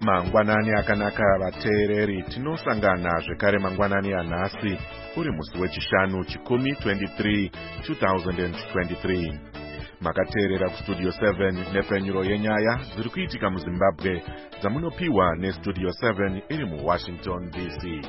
Mangwanani akanaka vateereri, tinosangana zvekare mangwanani anhasi uri musi wechishanu chikumi 23 2023. Makateerera kustudio 7 nepfenyuro yenyaya dziri kuitika muZimbabwe dzamunopiwa nestudio 7 iri muWashington DC.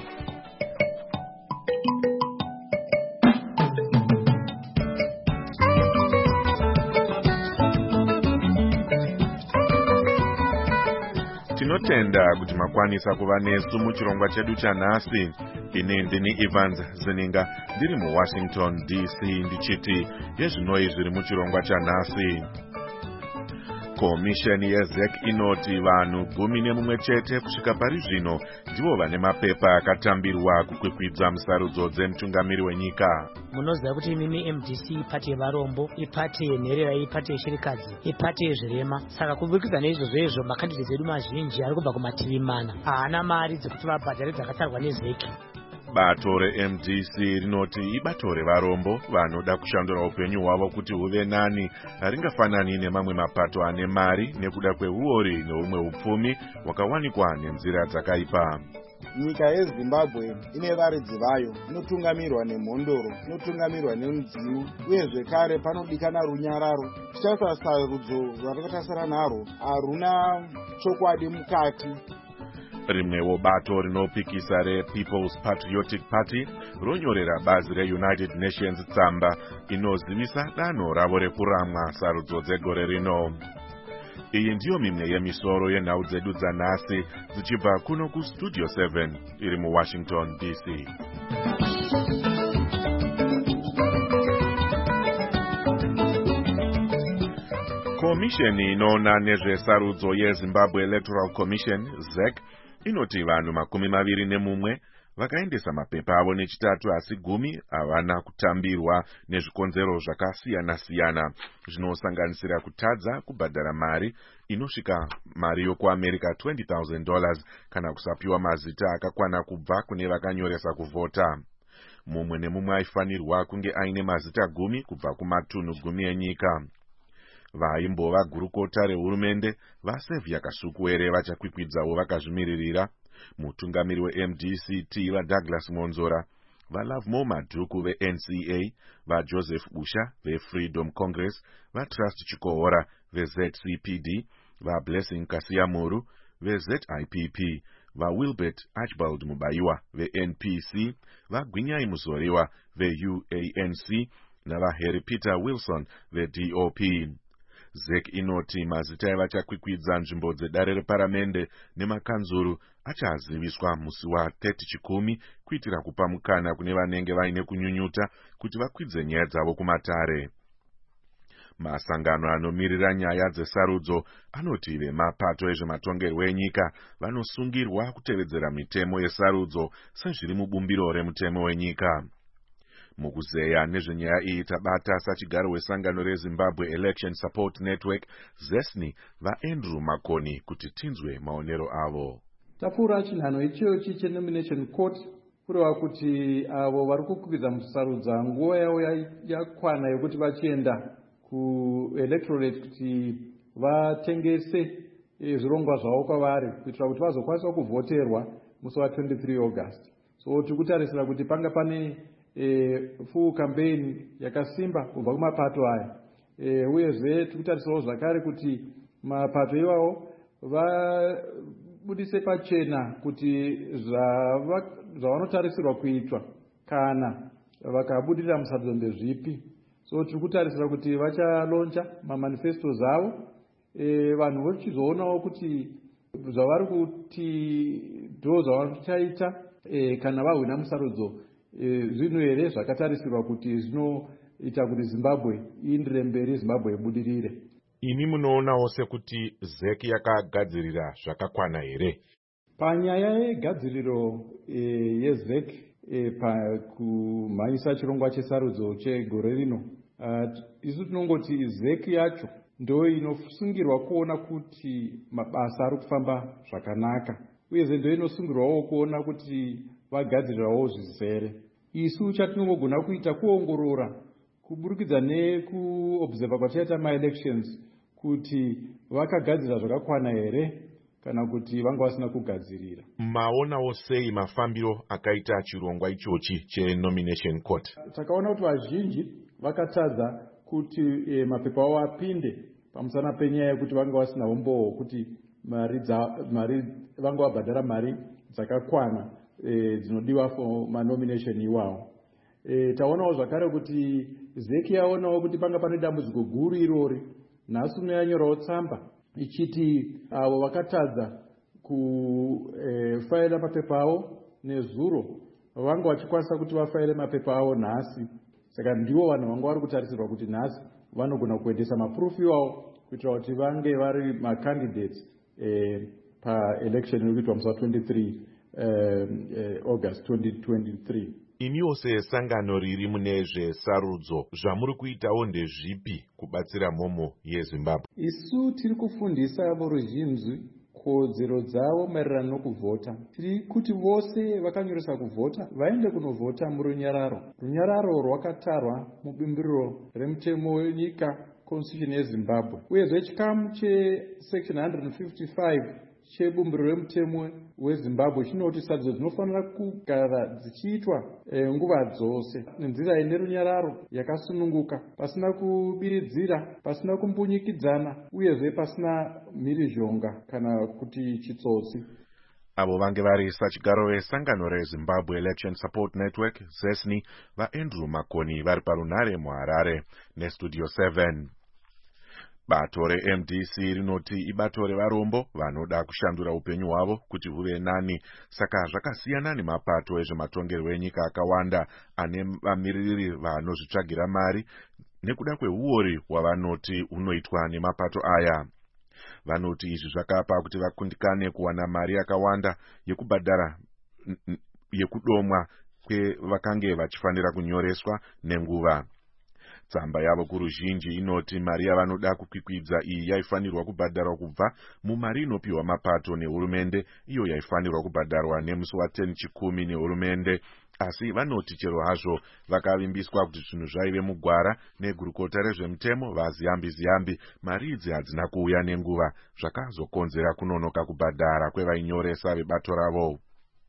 Tinotenda kuti makwanisa kuva nesu muchirongwa chedu chanhasi. Ini ndini Evans Zininga ndiri muWashington DC ndichiti yezvinoi zviri muchirongwa chanhasi. Komisheni yeZEC inoti vanhu 11 kusvika pari zvino ndivo vane mapepa akatambirwa kukwikwidza musarudzo dzemutungamiri wenyika. Munoziva kuti imimi MDC ipate yevarombo, ipate yenherera, ipate yeshirikadzi, ipate yezvirema. Saka kuburikidza neizvozvo makandideti edu mazhinji ari kubva kumativi mana haana mari dzekuti vabhadhare dzakatarwa neZEC. Bato reMDC rinoti ibato revarombo vanoda kushandura upenyu hwavo kuti huve nani, haringafanani nemamwe mapato ane mari nekuda kweuori neumwe upfumi hwakawanikwa nenzira dzakaipa. Nyika yeZimbabwe ine varidzi vayo, inotungamirwa nemhondoro, inotungamirwa nemudzimu, uye zvekare panodikana runyararo. Sarudzo rwakatasara narwo haruna chokwadi mukati. Rimwewo bato rinopikisa rePeople's Patriotic Party ronyorera bazi reUnited Nations tsamba inozivisa danho ravo rekuramwa sarudzo dzegore rino. Iyi ndiyo mimwe yemisoro yenhau dzedu dzanhasi dzichibva kuno kustudio 7 iri muWashington DC. Komisheni inoona nezvesarudzo yeZimbabwe Electoral Commission ZEC inoti vanhu 21 vakaendesa mapepa avo nechitatu asi 10 havana kutambirwa nezvikonzero zvakasiyana-siyana zvinosanganisira kutadza kubhadhara mari inosvika mari yokuAmerica $20,000 kana kusapiwa mazita akakwana kubva kune vakanyoresa kuvhota. Mumwe nemumwe aifanirwa kunge aine mazita 10 kubva kumatunhu 10 enyika. Vaimbova gurukota rehurumende vaSevia Kasukuwere vachakwikwidzawo vakazvimiririra. Mutungamiri weMDC vaDouglas Monzora, vaLovemore Madhuku veNCA, vaJoseph Busha veFreedom Congress, vaTrust Chikohora veZCPD, vaBlessing Kasiyamuru veZIPP, vaWilbert Archibald Mubaiwa veNPC, vaGwinyai Muzoriwa veUANC navaHarry Peter Wilson veDOP. ZEC inoti mazita evachakwikwidza nzvimbo dzedare reparamende nemakanzuru achaziviswa musi wa30 chikumi kuitira kupa mukana kune vanenge vaine kunyunyuta kuti vakwidze nyaya dzavo kumatare. Masangano anomirira nyaya dzesarudzo anoti vemapato ezvematongerwo enyika vanosungirwa kutevedzera mitemo yesarudzo sezviri mubumbiro remutemo wenyika. Mukuzeya nezvenyaya iyi tabata sachigaro wesangano reZimbabwe Election Support Network ZESNI vaAndrew Makoni kuti tinzwe maonero avo. Tapfuura chinhano ichochi cheNomination Court kureva kuti avo vari kukwidza musarudza nguva yavo yakwana yekuti vachienda kuelectorate kuti vatengese zvirongwa zvavo kwavari kuitira kuti vazokwanisa kuvhoterwa musi wa23 August. So tikutarisira kuti panga pane full campaign yakasimba kubva kumapato aya. Uyezve tikutarisirawo zvakare kuti mapato iwawo vabudise pachena kuti zvavanotarisirwa kuitwa kana vakabudirira musarudzo ndezvipi. So tikutarisira kuti vachalonja mamanifestos avo, vanhu vochizoonawo kuti zvavari kuti ndo zvavachaita kana vahwina musarudzo zvinhu here zvakatarisirwa kuti zvinoita kuti Zimbabwe iindire mberi, Zimbabwe ibudirire. Ini munoonawo sekuti ZEC yakagadzirira zvakakwana here? Panyaya yegadziriro yeZEC pakumhanyisa chirongwa chesarudzo chegore rino, isu tinongoti ZEC yacho ndo inosungirwa kuona kuti mabasa ari kufamba zvakanaka, uyezve ndo inosungirwawo kuona kuti vagadzirirawo zvizere. Isu chatinongogona kuita kuongorora kuburikidza nekuobserva kwataita maelections kuti vakagadzira zvakakwana here kana kuti vanga vasina kugadzirira. Maonawo sei mafambiro akaita chirongwa ichochi chenomination court? Takaona kuti vazhinji vakatadza kuti mapepa avo apinde pamusana penyaya yekuti vanga vasina umbowo kuti mari vanga vabhadhara mari dzakakwana dzinodiwa for manomination iwawo. Taonawo zvakare kuti ZEC yaonawo kuti panga pane dambudziko guru irori. Nhasi unoyanyorawo tsamba ichiti avo vakatadza kufaira mapepa avo nezuro vanga vachikwanisa kuti vafaire mapepa avo nhasi. Saka ndivo vanhu vanga vari kutarisirwa kuti nhasi vanogona kuendesa mapurufu iwawo kuitira kuti vange vari macandidates paelection inokuitwa musi wa23 August 2023. Imiwo sesangano riri mune zvesarudzo zvamuri kuitawo ndezvipi kubatsira mhomo yeZimbabwe? Isu tiri kufundisa voruzhinji kodzero dzavo maererano nokuvhota. Tiri kuti vose vakanyoresa kuvhota vaende kunovhota murunyararo. Runyararo rwakatarwa mubumbiriro remutemo wenyika constitution yeZimbabwe. Uyezve chikamu chesection 155 chebumbiriro remutemo weZimbabwe chinoti sarudzo dzinofanira kugara dzichiitwa nguva dzose nenzira ine runyararo yakasununguka, pasina kubiridzira, pasina kumbunyikidzana, uyezve pasina mhirizhonga kana kuti chitsotsi. Avo vange vari sachigaro vesangano reZimbabwe Election Support Network ZESNI vaAndrew Makoni vari parunhare muHarare neStudio 7. Bato reMDC rinoti ibato revarombo vanoda kushandura upenyu hwavo kuti huve nani, saka zvakasiyana nemapato ezvematongerwo enyika akawanda ane vamiririri vanozvitsvagira mari nekuda kwehuori hwavanoti hunoitwa nemapato aya. Vanoti izvi zvakapa kuti vakundikane kuwana mari yakawanda yekubhadhara yekudomwa kwevakange vachifanira kunyoreswa nenguva. Tsamba yavo kuruzhinji inoti mari yavanoda kukwikwidza iyi yaifanirwa kubhadharwa kubva mumari inopiwa mapato nehurumende, iyo yaifanirwa kubhadharwa nemusi wa10 chikumi nehurumende. Asi vanoti chero hazvo vakavimbiswa kuti zvinhu zvaive mugwara negurukota rezvemutemo vaziyambi-ziyambi, mari idzi hadzina kuuya nenguva, zvakazokonzera kunonoka kubhadhara kwevainyoresa vebato ravo.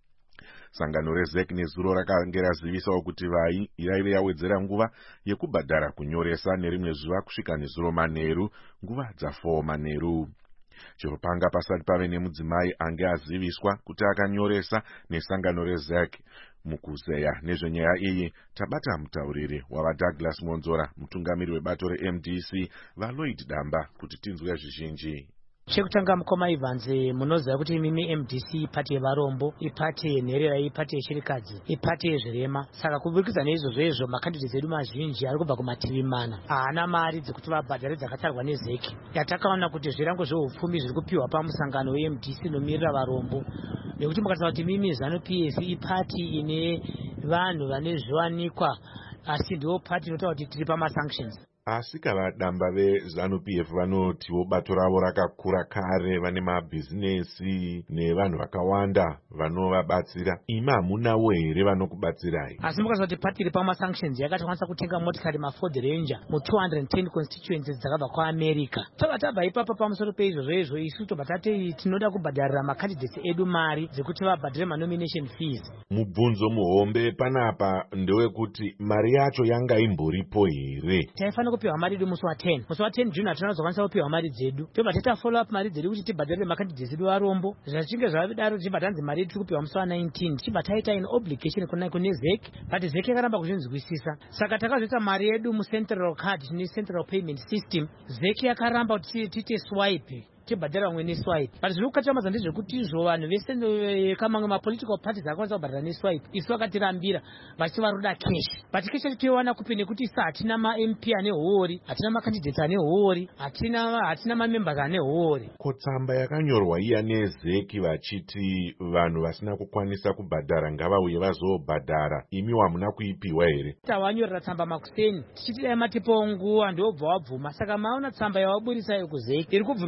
Sangano reZEC nezuro rakange razivisawo kuti iraive yawedzera nguva yekubhadhara kunyoresa nerimwe zuva kusvika nezuro manheru, nguva dza4 manheru. Chero panga pasati pave nemudzimai ange aziviswa kuti akanyoresa nesangano reZEC. Mukuzeya nezvenyaya iyi tabata mutauriri wavaDouglas Monzora, mutungamiri webato reMDC, vaLloyd Damba kuti tinzwe zvizhinji. Chekutanga mukoma Ivanze, munoziva kuti imimi MDC ipati yevarombo, ipati yenherera, ipati yechirikadzi, ipati yezvirema. Saka kuburikidza neizvozvo makandideti edu mazhinji ari kubva kumativi mana haana mari dzekuti vabhadhare dzakatarwa neZEC. Yatakaona kuti zvirango zveupfumi zviri kupiwa pamusangano weMDC inomirira varombo, nekuti mukataura kuti mimi ZANU-PF ipati ine vanhu vane zviwanikwa, asi ndiwo pati inotaura kuti tiri pamasanctions. Asi kavadamba veZANU-PF vanotiwo bato ravo rakakura kare, vane mabhizinesi nevanhu vakawanda vanovabatsira. Imi hamunawo here vanokubatsirai? Asi mukataura kuti pati iri pamasanctions yakatokwanisa kutenga motikari maFord Ranger mu210 constituencies dzakabva kuAmerica. Tabva ipapa pamusoro peizvozvo isu tobva tati tinoda kubhadharira makandideti edu mari dzekuti vabhadhire manomination fees. Mubvunzo muhombe panapa ndewekuti mari yacho yanga imboripo here? Taifanira kupiwa mari edu musi wa10. Musi wa10 June hatinazokwanisa kupiwa mari dzedu. Tobva taita follow up mari dzedu kuti tibhadharire makandideti edu varombo. Zvachinge zvadaro tichibva tanzi mari yedu tiri kupiwa musi wa19 tichibva taita in obligation kune ZEC, but ZEC yakaramba kuzvinzwisisa. Saka takazoita mari yedu muCentral Card, tine Central Payment System. ZEC yakaramba kuti tiite swipe, tibhadhara vamwe neswipe. But zviri kukachamadza ndezvekuti izvo vanhu vese kamamwe mapolitical parties akwanisa kubhadhara neswipe, isu vakatirambira vachiva varoda cash. But cash yatinowana kupi nekuti isa hatina maMP ane huori, hatina makandideti ane huori, hatina mamembers ane huori. Kotsamba yakanyorwa iya neZEC vachiti vanhu vasina kukwanisa kubhadhara ngavauye vazobhadhara, imi hamuna kuipiwa here? Tawanyorera tsamba makuseni tichiti dai matipawo nguva ndobva wabvuma. Saka maona tsamba yawaburitsa kuZEC iri kubvumira kuti vanhu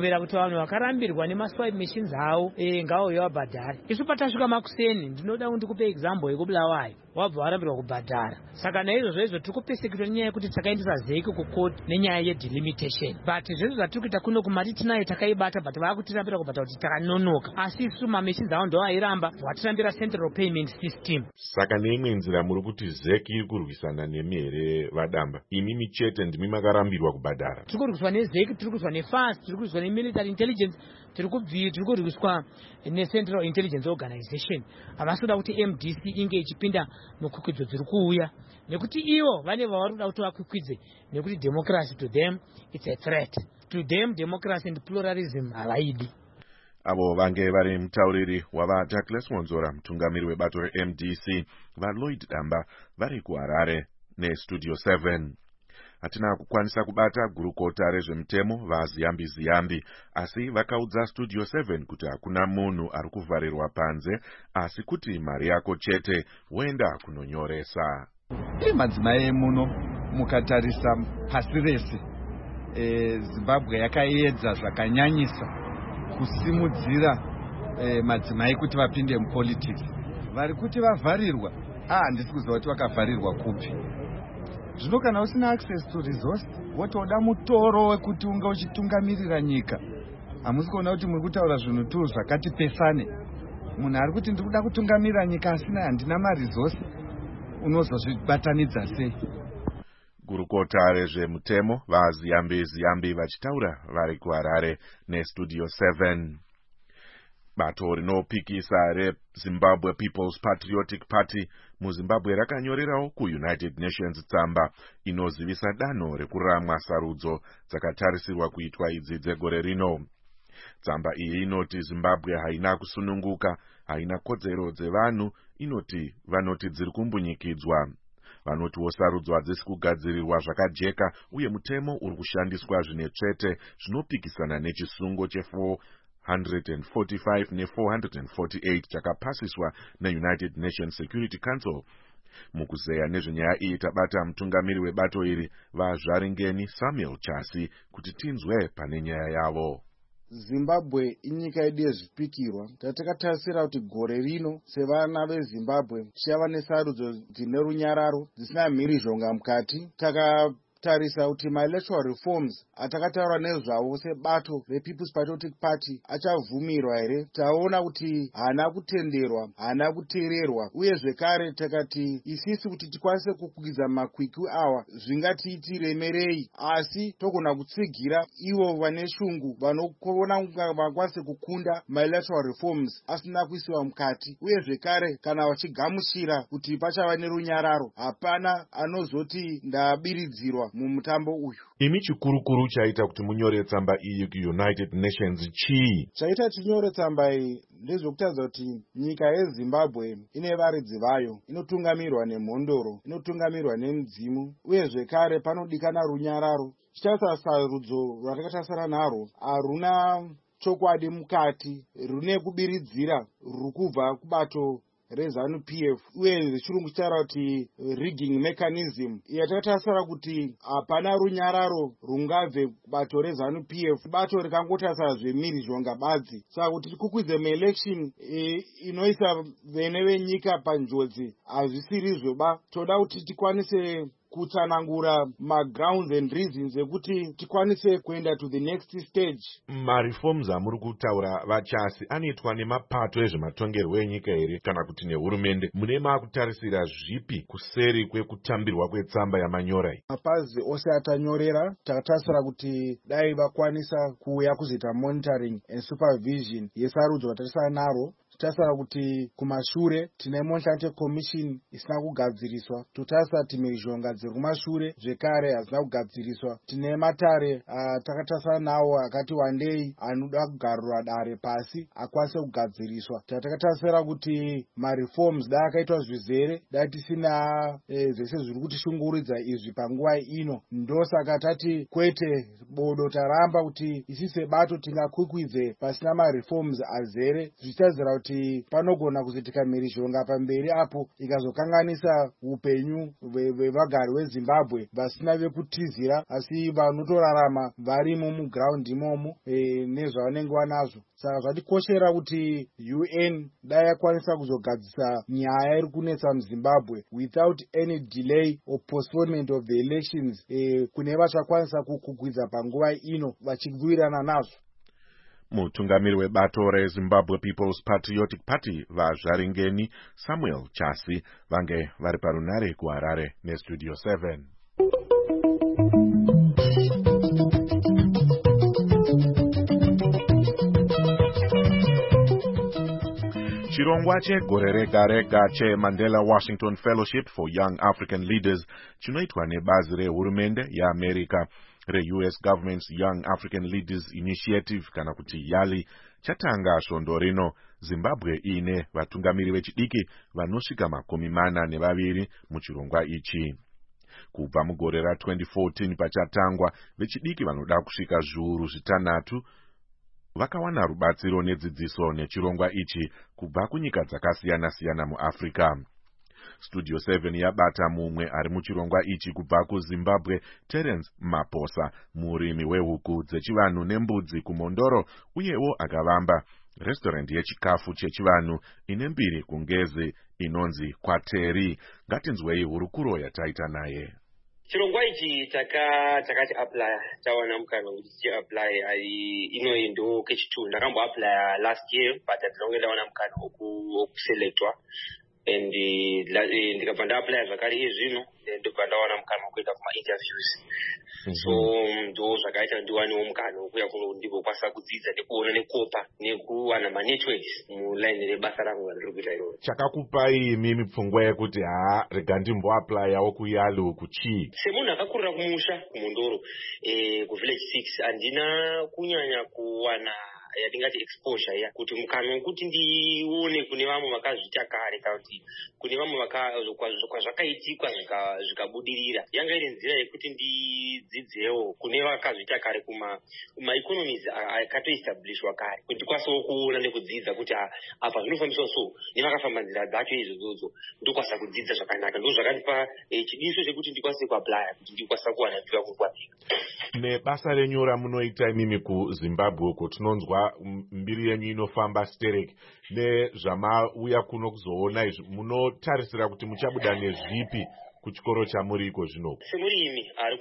vanhu vakarambirwa nemaswipe machines avo ngauye wabhadhara. Isu patasvika Makuseni, ndinoda kuti ndikupe example yekubulawayo, wabva warambirwa kubhadhara. Saka naizvozvo izvo tiri kupeseketwa nenyaya yekuti takaendesa zeki kukoti nenyaya yedelimitation. But zvezvo zvatiri kuita kuno kumari tinayo takaibata, but vakutirambira kubhata kuti takanonoka. Asi isu mamachines avo ndo airamba, watirambira central payment system. Saka neimwe nzira muri kuti zeki iri kurwisana nemi here vadamba? Imimi chete ndimi makarambirwa kubhadhara. Tiri kurwiswa nezeki, tiri kurwiswa nefast, tiri kurwiswa nemilitary intelligence, tiri kurwiswa neCentral Intelligence Organization. Havasi kuda kuti MDC inge ichipinda mukwikwidzo dziri kuuya, nekuti ivo vane vavari kuda kuti vakwikwidze, nekuti democracy to them it's a threat. To them democracy and pluralism havaidi. Avo vange vari mutauriri wava Douglas Monzora, mutungamiri webato reMDC, vaLloyd Damba vari kuHarare neStudio 7. Hatina kukwanisa kubata gurukota rezvemutemo vaZiyambi Ziyambi, asi vakaudza Studio 7 kuti hakuna munhu ari kuvharirwa panze, asi kuti mari yako chete woenda kunonyoresa. Madzimai muno mukatarisa pasi rese, Zimbabwe yakaedza zvakanyanyisa kusimudzira madzimai kuti vapinde mupolitics. Vari kuti vavharirwa, handisi kuziva kuti vakavharirwa kupi. Zvino kana usina access to resource, wotoda mutoro wekuti unga uchitungamirira nyika, hamusi kuona kuti muri kutaura zvinhu tu zvakati pesane. Munhu ari kuti ndiri kuda kutungamirira nyika asina handina maresource, unozozvibatanidza sei? Gurukota rezvemutemo vaZiyambi Ziyambi vachitaura vari kuHarare neStudio 7. Bato rinopikisa reZimbabwe People's Patriotic Party muZimbabwe rakanyorerawo kuUnited Nations tsamba inozivisa danho rekuramwa sarudzo dzakatarisirwa kuitwa idzi dzegore rino. Tsamba iyi inoti Zimbabwe haina kusununguka, haina kodzero dzevanhu, inoti vanoti dziri kumbunyikidzwa. Vanotiwo sarudzo hadzisi kugadzirirwa zvakajeka, uye mutemo uri kushandiswa zvine tsvete zvinopikisana nechisungo che445 ne448 chakapasiswa neUnited Nations Security Council. Mukuzeya nezvenyaya iyi tabata mutungamiri webato iri vaZvaringeni Samuel Chasi kuti tinzwe pane nyaya yavo. Zimbabwe inyika yedu yezvipikirwa. Tatakatasira kuti gore rino sevana veZimbabwe tichava nesarudzo dzine runyararo dzisina mhirizhonga mukati. Tarisa kuti electoral reforms atakataura nezvavo sebato rePeople's Patriotic Party achavhumirwa here. Taona kuti haana kutenderwa, haana kuteererwa, uye zvekare takati isisi kuti tikwanise kukwidza makwikwi awa zvingatiitiremerei, asi togona kutsigira ivo vane shungu vanoona kunge vakwanise kukunda electoral reforms asina kuisiwa mukati. Uye zvekare kana vachigamuchira kuti pachava nerunyararo, hapana anozoti ndabiridzirwa mumutambo uyu. Imi chikurukuru chaita kuti munyore tsamba iyi kuUnited Nations chii? Chaita tinyore tsamba iyi ndezvokutaridza kuti nyika yeZimbabwe ine varidzi vayo, inotungamirwa nemhondoro, inotungamirwa nemudzimu, uye zvekare panodikana runyararo. Chitarisa sarudzo rwatakatarisana narwo haruna chokwadi mukati, rune kubiridzira ruri kubva kubato reZANU-PF, uye zvichirungu chitaura kuti rigging mechanism. Yatakatasira kuti hapana runyararo rungabve kubato reZANU-PF, bato rikangotarisa zvemhirizhonga badzi. Saka kuti tikukwidze maelection inoisa vene venyika panjodzi hazvisiri zvoba. Toda kuti tikwanise kutsanangura grounds and reasons ekuti tikwanise kuenda to the next stage. Mareforms amuri kutaura vaChasi anoitwa nemapato ezvematongerwo enyika here kana kuti nehurumende? Mune makutarisira zvipi kuseri kwekutambirwa kwetsamba yamanyorai? Mapazi ose atanyorera takatarisira kuti dai vakwanisa kuuya kuzoita monitoring and supervision yesarudzo vatarisana naro. Totarisira kuti kumashure tine Monthly Commission isina kugadziriswa. Totarisira kuti mhirizhonga dziri kumashure zvekare hazina kugadziriswa. Tine matare takatarisana nawo akati wandei anoda kugarura dare pasi akwanise kugadziriswa. Takatarisira kuti mareforms dai akaitwa zvizere, dai tisina zvese zviri kutishunguridza izvi panguva ino. Ndosaka tati kwete bodo taramba kuti isi sebato tingakwikwidze pasina mareforms azere, zvichitadzira kuti kuti panogona kuzoitika mhirizhonga pamberi apo ikazokanganisa upenyu hwevagari veZimbabwe vasina vekutizira asi vanotorarama varimo mugraundi imomo nezvavanenge vanazvo. Saka zvatikoshera kuti UN dai yakwanisa kuzogadzisa nyaya iri kunetsa muZimbabwe without any delay or postponement of the elections, kune vachakwanisa kukwidza panguva ino vachiwirirana nazvo. Mutungamiri webato reZimbabwe People's Patriotic Party vaZvaringeni Samuel Chasi vange vari parunare kuHarare neStudio 7. Chirongwa chegore rega rega cheMandela Washington Fellowship for Young African Leaders chinoitwa nebazi rehurumende yeAmerica re-US Government's Young African Leaders Initiative kana kuti YALI chatanga svondo rino, Zimbabwe ine vatungamiri vechidiki vanosvika 42 muchirongwa ichi. Kubva mugore ra2014 pachatangwa, vechidiki vanoda kusvika 600 vakawana rubatsiro nedzidziso nechirongwa ichi kubva kunyika dzakasiyana-siyana muAfrica. Studio 7 yabata mumwe ari muchirongwa ichi kubva kuZimbabwe, Terence Maposa, murimi wehuku dzechivanhu nembudzi kuMondoro, uyewo akavamba restaurant yechikafu chechivanhu ine mbiri kungezi inonzi Kwateri. Ngatinzwei hurukuro yataita naye. Chirongwa ichi takati apply tawana mukana kuti tiapply inoendo kechitu ndakambo apply last year but ndinongenda wana mukana okuselectwa and ndikabva ndaapply zvakare izvino ndobva ndawana mukana wekuenda kuma interviews. So ndo zvakaita ndiwanewo mukana wekuya kuno ndikokwanisa kudzidza nekuona nekopa nekuwana manetworks muline rebasa rangu randiri kuita iroro. Chakakupai mimi pfungwa yekuti rega ndimboapply kuYALI uku chii? Semunhu akakurira kumusha kuMondoro kuvillage 6 handina kunyanya kuwana yatingati exposure ya kuti mukana wekuti ndione kune vamwe vakazviita kare kana kuti kune vamwe zvakaitikwa zvikabudirira. Yanga iri nzira yekuti ndidzidzewo kune vakazviita kare kuma economies akatoestablishwa kare kuti ndikwasewo kuona nekudzidza kuti apa zvinofambiswa so nevakafamba nzira dzacho izvodzo ndokwanisa kudzidza zvakanaka. Ndo zvakandipa chidiso chekuti ndikwanise kuapply kuti ndikwanisa kuwana pfika kukwapika. Nebasa renyu ramunoita imimi kuZimbabwe uko tinonzwa mbiri yenyu inofamba stereki. Nezvamauya kuno kuzoona izvi munotarisira kuti muchabuda nezvipi kuchikoro chamuri iko zvino? Semurimi ari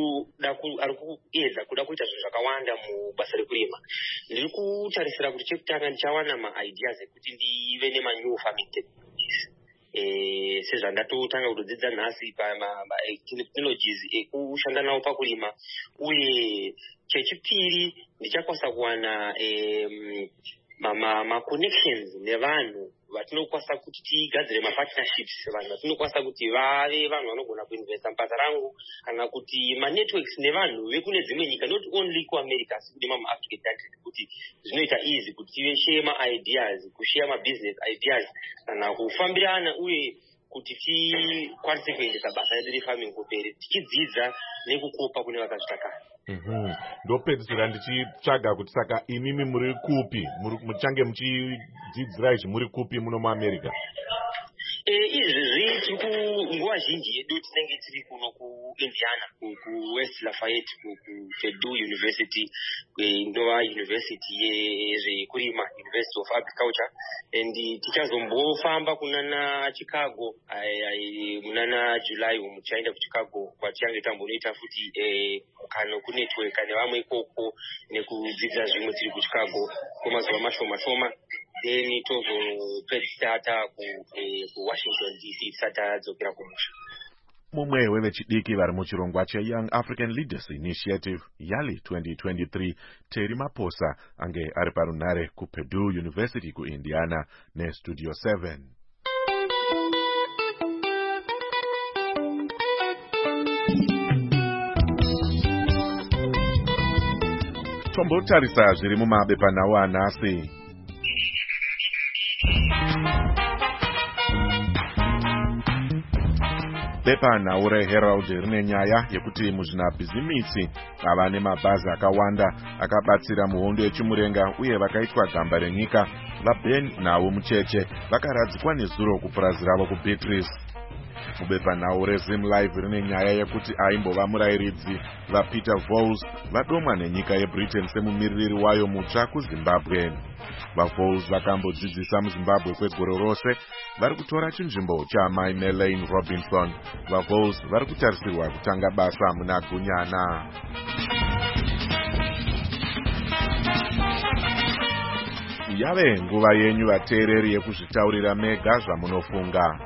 kuedza kuda kuita zvinhu zvakawanda mubasa rekurima. Ndiri kutarisira kuti chekutanga ndichawana maideas ekuti ndive nemanew farming technologies. Sezvandatotanga kutodzidza nhasi technologies ekushanda nawo pakurima, uye chechipiri ndichakwanisa kuwana ma-connections nevanhu vatinokwanisa kuti tigadzire ma-partnerships, vanhu vatinokwanisa kuti vave vanhu vanogona kuinvesta mubasa rangu, kana kuti ma-networks nevanhu vekune dzimwe nyika, not only kuAmerica asi kune mamwe African countries, kuti zvinoita easy kuti tive share ma-ideas, kushare ma-business ideas, kana kufambirana uye kuti tikwanise kuendesa basa redu refarming kuperi tichidzidza nekukopa kune vakazviita kare. Ndopedzisira ndichitsvaga kuti saka imimi muri kupi, muchange muchidzidzira izvi muri kupi muno muAmerica? Izvezvi nguva zhinji yedu tinenge tiri kuno kuIndiana, kuWest Lafayette, kuPurdue University, inova university yezvekurima, University of Agriculture, and tichazombofamba kunana Chicago munana July muchaenda kuChicago kwatichange tambonoita futi mukano kunetwork nevamwe ikoko nekudzidza zvimwe tiri kuChicago kwemazuva mashoma. Then tozopedzisata kuWashington DC tisati tadzokera kumusha. Mumwe wevechidiki vari muchirongwa cheYoung African Leaders Initiative YALI 2023, Terry Maposa ange ari parunare kuPurdue University kuIndiana neStudio 7. Tombotarisa zviri mumabepanhau anhasi. Bepanhau reHerald rine nyaya yekuti muzvinabhizimisi ava nemabhazi akawanda akabatsira muhondo yechimurenga uye vakaitwa gamba renyika vaBen Nhau Mucheche vakaradzikwa nezuro kupurazi ravo kuBeatrice. Mubepanhau reZim Live rine nyaya yekuti aimbova murayiridzi vaPeter Voles vadomwa nenyika yeBritain semumiririri wayo mutsva kuZimbabwe. VaVoles vakambodzidzisa muZimbabwe kwegore rose vari kutora chinzvimbo chaamai Melaine Robinson. VaVoles vari kutarisirwa kutanga basa muna Gunyana. Yave nguva yenyu vateereri yekuzvitaurira mega zvamunofunga.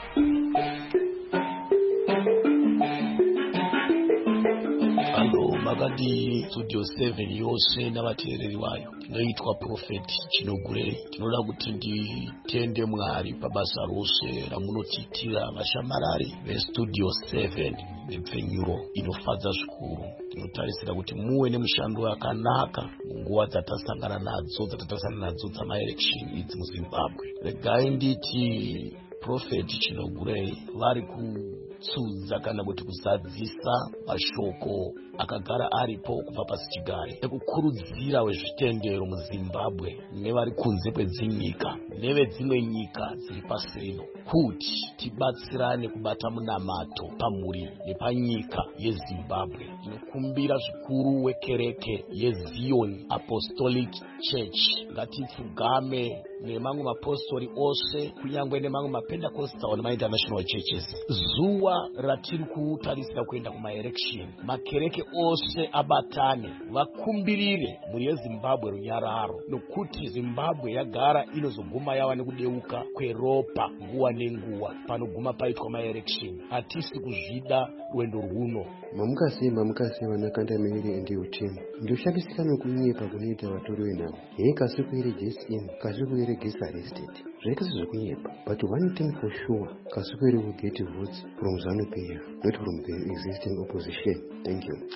Makati Studio 7 yose navateereri vayo tinoitwa Prophet Chinogurei. Tinoda kuti nditende Mwari pabasa rose ramunotiitira vashamarari veStudio 7 nepfenyuro inofadza zvikuru. Tinotarisira kuti muwe nemushando wakanaka munguva dzatasangana nadzo dzamaelection idzi muZimbabwe. Regai nditi Prophet Chinogurei vari kutsudza kana kuti kuzadzisa mashoko akagara aripo kubva pasi chigare ekukurudzira wezvitendero muZimbabwe nevari kunze kwedzinyika nevedzimwe nyika dziri pasi rino kuti tibatsirane kubata munamato pamhuri nepanyika yeZimbabwe. Inokumbira zvikuru wekereke yeZion Apostolic Church ngatipfugame nemamwe mapostori ose kunyangwe nemamwe maPentecostal nemainternational churches. Zuva ratiri kutarisira kuenda kumaelection, makereke ose abatane vakumbirire mhuri yeZimbabwe runyararo, nokuti Zimbabwe yagara inozoguma yava nekudeuka kweropa nguva nenguva panoguma paitwa maelection. Hatisi kuzvida rwendo rwuno. Mamukasi vanakanda miviri endiutemu ndiushandisika nokunyepa kunoita vatori venhavo kasi kuire JSM kasi kuire Gas Arrested zvaita sezvekunyepa, but one thing for sure, kasi kuire kuget votes from ZANU-PF, not from the existing opposition. Thank you.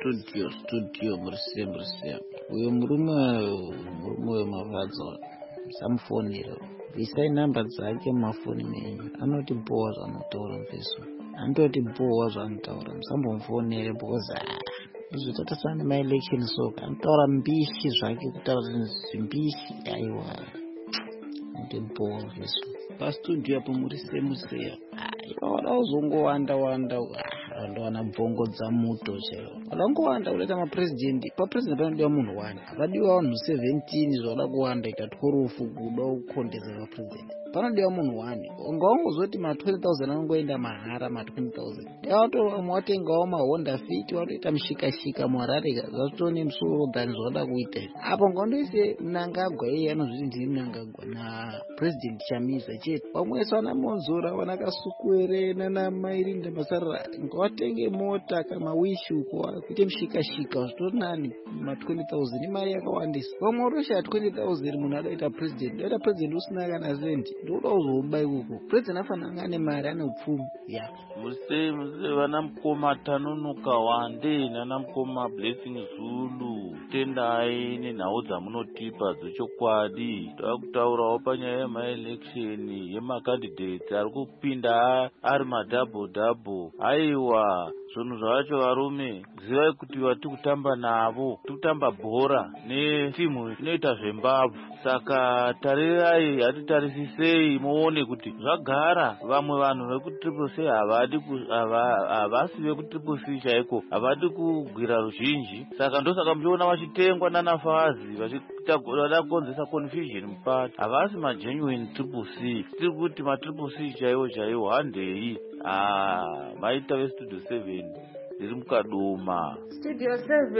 Studio murse uyo murume wemavhadzo samufonera isai namba dzake mumafoni menyu. Anoti bowa zvanotaura mpeso, andoti bowa zvanotaura musambomufonere because izvo tatasana nemaelection soka anotaura mbishi zvake kutaura zvimbishi. Aiwa andoti bowa mpeso pastudio apo murisemuseya wada uzongowanda ndowana bvongo dzamuto chero wadangowanda unoita maprezidendi. Paprezidendi panodiwa munhu 1, havadiwa vanhu 17 zvawada kuwanda ita tworofu kuda kukondeza vaprezidendi. Panodiwa munhu 1. Ungaongozoti ma20,000 anongoenda mahara ma20,000. Yawatoamwe watengawo mahonda fit watoita mushikashika muharare zvazvitone musoro dhani zvawada kuita. Apo ngaondoise Mnangagwa iye anozviti ndiri Mnangagwa naprezidendi Chamiza chete. Pamweso ana Monzora wana Kasukuere nana Mairinda Masarara ngawatenge mota kama wishuko kuite mushikashika zvitori nani ma20,000 imari yakawandisa. Pamwe urosha 20,000 munhu adaita president. Adaita president usina kana sendi. Ndoda uzobai uko. President afana ane mari ane upfumi. Ya. Muse vana mukoma Tanonoka Wande nana mukoma Blessing Zulu. Tendai nenhau dzamunotipa dzechokwadi. Takutaurawo panyaya yemaelection yemacandidates ari kupinda ari madhabhodhabho. Aiwa zvinhu zvacho varume zivai kuti vati kutamba navo tikutamba bhora netimu inoita zvembabvu. Saka tarirai hatitarisisei muone kuti zvagara. Vamwe vanhu vekutriple C havasi vekutriple C chaiko, havadi kugwira ruzhinji. Saka ndosaka muchiona vachitengwa nanafazi vachida kukonzesa confusion mupati. Havasi magenuine triple C. Tiri kuti matriple C chaiwo handei. Maita veStudio 7 ndiri mukadoma. Studio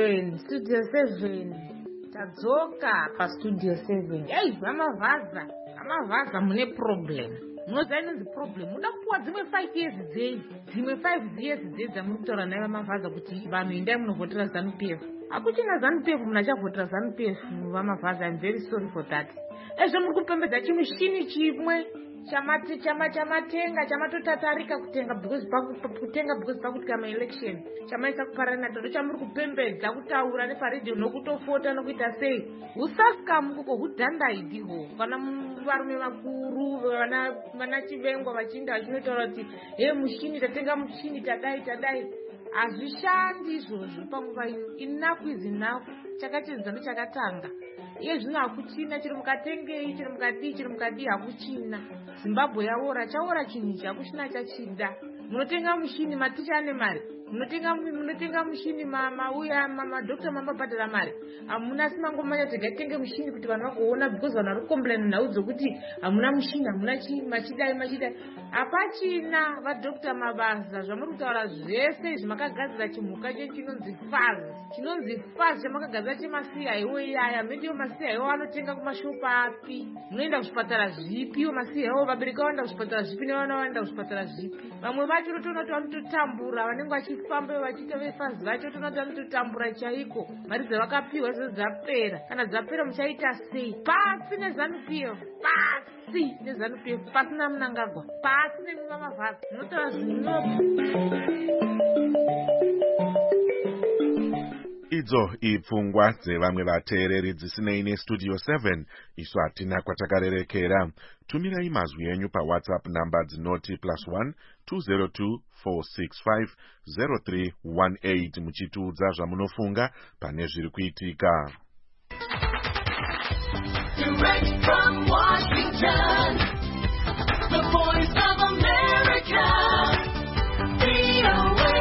7 tadzoka paStudio 7. Ei, vamavhaza mune problem. Munoziva inonzi problem. Muda kupuwa dzimwe 5 years dzei, dzimwe 5 years dzei dzamuri kutaura naye vamavhaza kuti vanhu endai munovhotera ZANU-PF. Hakuchina ZANU-PF, munhu achavhotera ZANU-PF vamavhaza. I'm very sorry for that. Ezvo muri kupembedza chimushini chimwe chamatenga chamatotatarika kutenga because pakuti kamaelection chamaisa kuparana todo chamuri kupembedza kutaura neparedhiyo nokutofota nokuita sei husasikamuko hudhandaidhiho kana varume vakuru vana chivengwa vachiinda vachinotaura kuti mushini tatenga muchini tadai hazvishandi izvozvo panguva ino. Enough is enough. Chakachinza ndochakatanga. Iye zvino hakuchina chiri mukatengei chiri mukadii hakuchina. Zimbabwe yaora chaora chinhu ichi hakuchina chachida. Munotenga mushini maticha ane mari. Munotenga mushini uya madhokita mambabhadhara mari. Hamuna simangomanya tegatenge mushini kuti vanhu vagoona because vanhu vari kukomplaina nhau dzokuti hamuna mushini hamuna machidai. Hapachina vadhokita mabasa zvamuri kutaura zvese izvi makagadzira chimhuka chinonzi fazi chamakagadzira chemasiyayo iyaya mendiwo masiyayo anotenga kumashopa api munoenda kuzvipatara zvipi masiyayo vabereki vanoenda kuzvipatara zvipi nevana vanoenda kuzvipatara zvipi vamwe vacho totonoti vanototambura vanenge vachifamba vachiita vefazi vacho tonoti vanototambura chaiko mari dzavakapiwa idzo dzapera kana dzapera muchaita sei pasi nezanupio pasina munangagwa pasi nemima mavhasi munotaura zvinopi. Idzo ipfungwa dzevamwe vateereri dzisinei nestudio 7 isu hatina kwatakarerekera. Tumirai mazwi enyu paWhatsApp namba dzinoti +1 202 465 0318 muchitiudza zvamunofunga pane zviri kuitika. Direct from Washington, the voice of America, VOA.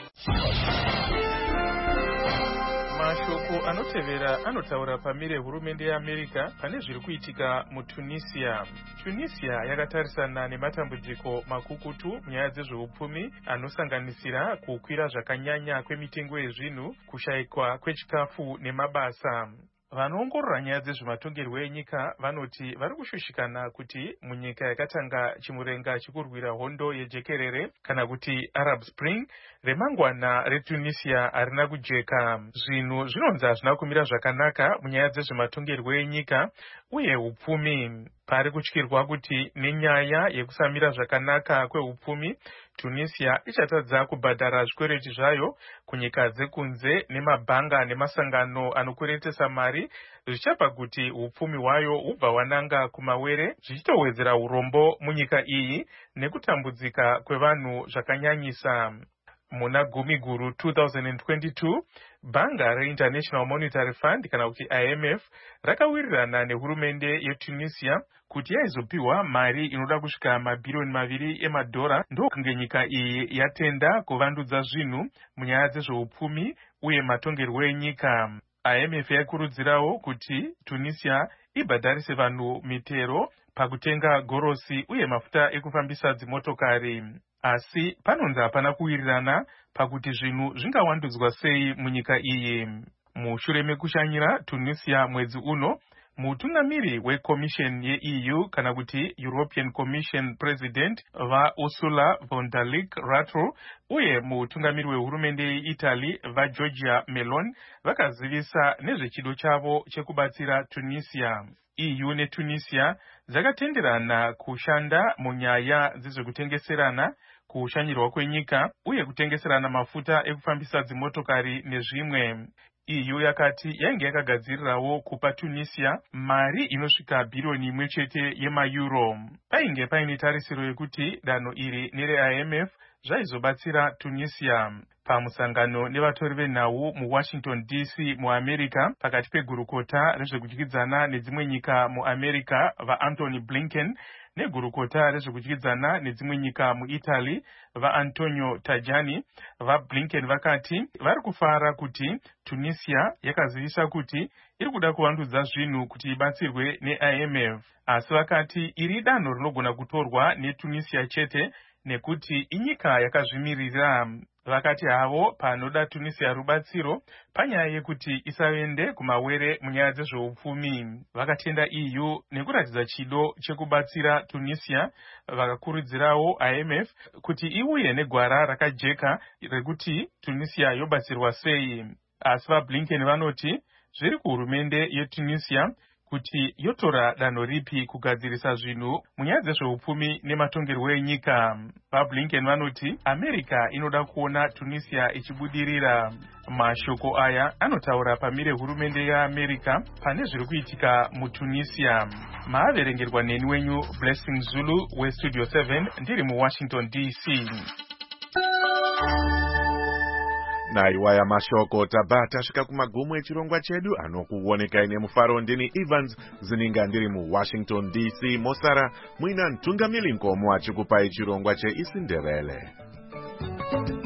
Mashoko anotevera anotaura pamire hurumende yeAmerica pane zviri kuitika muTunisia. Tunisia yakatarisana nematambudziko makukutu munyaya dzezveupfumi anosanganisira kukwira zvakanyanya kwemitengo yezvinhu, kushayikwa kwechikafu nemabasa. Vanoongorora nyaya dzezvematongerwo enyika vanoti vari kushushikana kuti munyika yakatanga chimurenga chikurwira hondo yejekerere kana kuti Arab Spring remangwana reTunisia harina kujeka. Zvinhu zvinonzi hazvina kumira zvakanaka munyaya dzezvematongerwo enyika uye upfumi. Pari kutyirwa kuti nenyaya yekusamira zvakanaka kweupfumi Tunisia ichatadza kubhadhara zvikwereti zvayo kunyika dzekunze nemabhanga nemasangano anokweretesa mari zvichapa kuti upfumi hwayo hubva hwananga kumawere zvichitowedzera urombo munyika iyi nekutambudzika kwevanhu zvakanyanyisa. Muna Gumiguru 2022 bhanga reInternational Monetary Fund kana kuti IMF rakawirirana nehurumende yeTunisia kuti yaizopiwa mari inoda kusvika mabhirioni 2 emadhora ndokunge nyika iyi yatenda kuvandudza zvinhu munyaya dzezveupfumi uye matongerwo enyika. IMF yaikurudzirawo kuti Tunisia ibhadharise vanhu mitero pakutenga gorosi uye mafuta ekufambisa dzimotokari. Asi panonzi hapana kuwirirana pakuti zvinhu zvingawandudzwa sei munyika iyi. Mushure mekushanyira Tunisia mwedzi uno, mutungamiri weCommission yeEU kana kuti European Commission President vaUrsula von der Leyen uye mutungamiri wehurumende yeItaly vaGiorgia Meloni vakazivisa nezvechido chavo chekubatsira Tunisia. EU neTunisia dzakatenderana kushanda munyaya dzezvekutengeserana, kushanyirwa kwenyika uye kutengeserana mafuta ekufambisa dzimotokari nezvimwe. EU yakati yainge yakagadzirirawo kupa Tunisia mari inosvika bhirioni 1 yemaeuro. Painge paine tarisiro yekuti danho iri nereIMF zvaizobatsira Tunisia. Pamusangano nevatori venhau muWashington DC muAmerica pakati pegurukota rezvekudyidzana nedzimwe nyika muAmerica vaAntony Blinken negurukota rezvekudyidzana nedzimwe nyika muItaly vaAntonio Tajani, vaBlinken vakati vari kufara kuti Tunisia yakazivisa kuti iri kuda kuvandudza zvinhu kuti ibatsirwe neIMF. Asi vakati iri danho rinogona kutorwa neTunisia chete nekuti inyika yakazvimirira. Vakati havo panoda Tunisia rubatsiro panyaya yekuti isavende kumawere munyaya dzezveupfumi. Vakatenda EU nekuratidza chido chekubatsira Tunisia, vakakurudzirawo IMF kuti iuye negwara rakajeka rekuti Tunisia yobatsirwa sei. Asi vaBlinken vanoti zviri kuhurumende yeTunisia kuti yotora danho ripi kugadzirisa zvinhu munyaya dzezveupfumi nematongerwo enyika. VaBlinken vanoti America inoda kuona Tunisia ichibudirira. Mashoko aya anotaura pamire hurumende yeAmerica pane zviri kuitika muTunisia. Maaverengerwa neni wenyu Blessing Zulu weStudio 7 ndiri muWashington DC. Naiwaya mashoko tabata svika kumagumo echirongwa chedu anokuoneka ine mufaro. Ndini Evans Zininga ndiri muWashington DC. Mosara muina Ntungamili Nkomo achikupai chirongwa cheIsiNdebele.